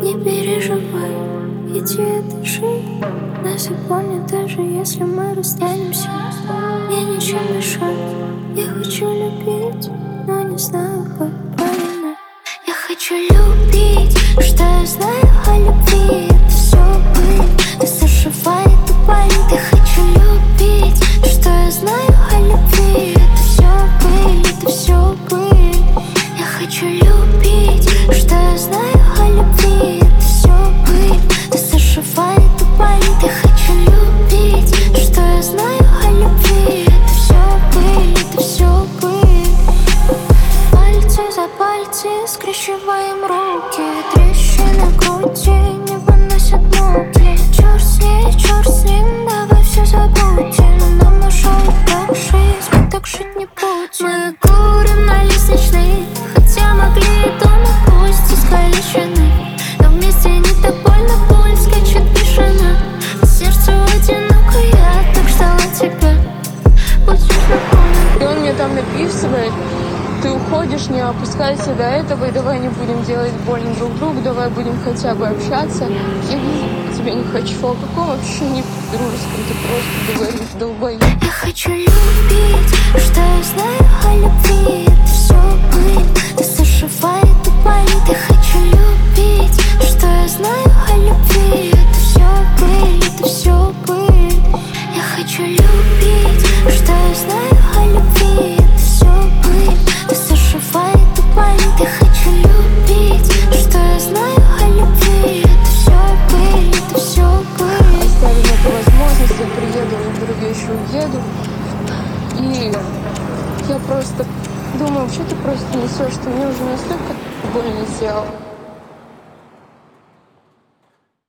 Не переживай, иди и дыши. Нас и помнят, даже если мы расстанемся. Мне ничем мешать, я хочу любить, но не знаю, как правильно. Я хочу любить, что я знаю о любви. Это все быль, ты зашивает тупая. Я хочу любить, что я знаю о любви. Это все быль, это все быль. Я хочу любить, что я знаю о любви. Это все быль, ты зашивает тупая. Я хочу любить, что я знаю о любви. Это все быль, это все быль. Пальцы за пальцы скрещиваем руки. Трещины в груди не выносят муки. Черт с ним, давай все забудем. Нам нашел так жизнь, мы так жить не будем. Мы курим на лестничной, хотя могли и дома, пусть искалечены. Но вместе не так больно, пульс скачет бешено. Сердцу одиноко, я так ждала тебя. Будешь напомнить. И он мне там написывает: ты уходишь, не опускайся до этого, и давай не будем делать больно друг другу, давай будем хотя бы общаться. Я тебя не хочу. О каком общении дружеском ты просто говоришь, долбоеб. Я хочу любить, что я знаю о любви. Это все быль, ты зашивает тупая. Я хочу любить, что я знаю о любви. Это все быль, это все быль. Я хочу любить, что я знаю о любви. Это все быль, ты зашивает тупая. Я хочу любить, что я знаю о любви. Это все быль, это все быль. Оставим эту возможность, я приеду, в другие еще уеду. И я просто думаю, что ты просто несешь, что мне уже настолько больно сделал.